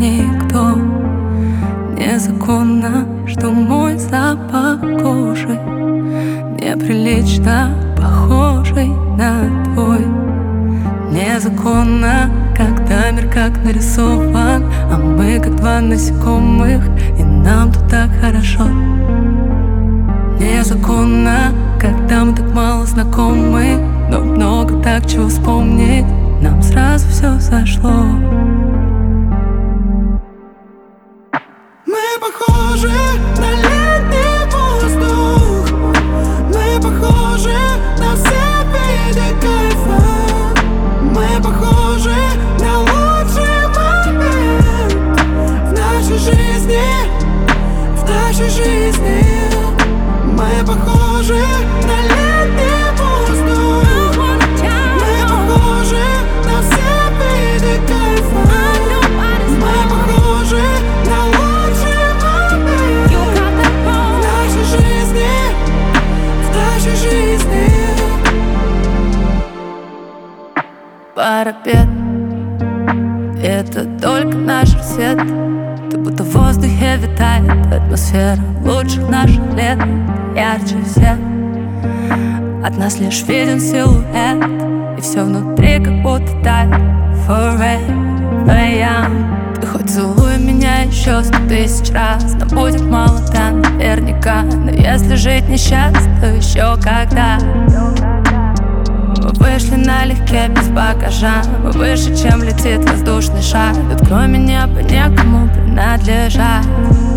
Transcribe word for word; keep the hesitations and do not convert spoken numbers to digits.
никто. Незаконно, что мой запах кожи неприлично похожий на твой. Незаконно, когда мир как нарисован, а мы как два насекомых, и нам тут так хорошо. Незаконно, когда мы так мало знакомы, но много так чего вспомнить, нам сразу все сошло. Мы похожи на летний воздух, мы похожи на все виды кайфа, мы похожи на лучший момент в нашей жизни, в нашей жизни. Мы похожи на летний воздух, мы похожи на все виды кайфа, мы похожи на лучший момент в нашей жизни, в нашей жизни. Парапет — это только наш рассвет. Ты будто в воздухе витает атмосфера лучших наших лет. Ярче всех от нас лишь виден силуэт, и все внутри как будто тает. Forever young. Ты хоть целуй меня еще сто тысяч раз, но будет мало, да, наверняка. Но если жить несчастно, то еще когда. Мы вышли налегке, без багажа, мы выше, чем летит воздушный шар. Тут кроме неба некому принадлежать.